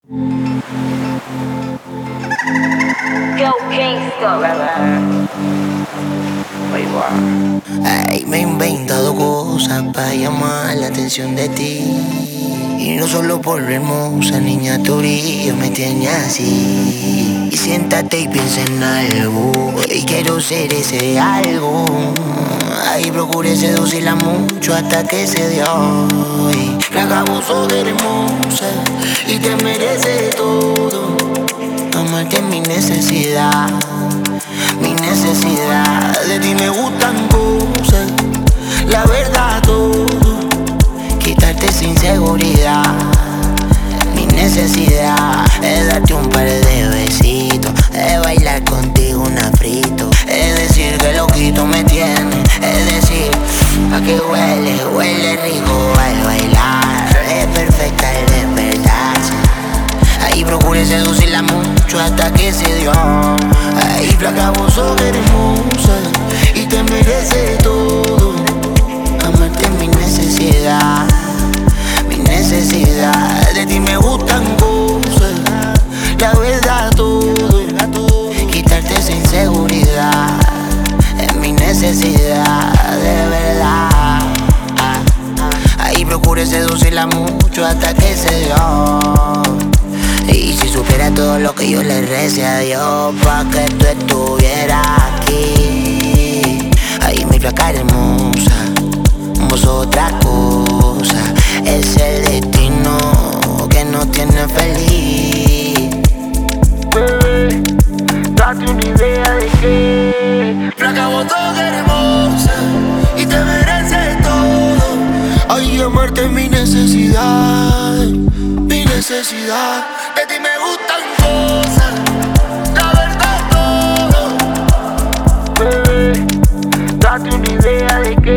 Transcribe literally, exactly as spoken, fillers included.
Yo, Kingston. Ay, me he inventado cosas para llamar la atención de ti. Y no solo por lo hermosa, niña, tu brillo me tiene así. Y siéntate y piensa en algo, y quiero ser ese algo. Ahí procuré seducirla mucho hasta que se dio. Y flaca, vos sos hermosa y te mereces todo. Amarte es mi necesidad, mi necesidad. De ti me gustan cosas, la verdad todo. Quitarte esa inseguridad, mi necesidad es darte un par de besitos, es bailar contigo un afrito, es decir que loquito me tiene, es decir, a que huele, huele rico al bailar, es perfecta al despertarse. Ahí procuré seducirla mucho hasta que se dio. Ahí flaca, vos sos hermosa y te mereces todo. Amarte es mi necesidad, mi necesidad. De ti me gustan cosas, la verdad todo. Quitarte esa inseguridad es mi necesidad, de verdad. Ahí procuré seducirla mucho hasta que se dio. Y si supiera todo lo que yo le recé a Dios pa' que tú estuvieras aquí. Ay, mi flaca hermosa, vos otra cosa. Es el destino que nos tiene feliz. Bebé, date una idea de que flaca, vos sos hermosa y te mereces todo. Ay, amarte es mi necesidad, mi necesidad. De ti me gustan cosas, la verdad todo. Bebé, date una idea de que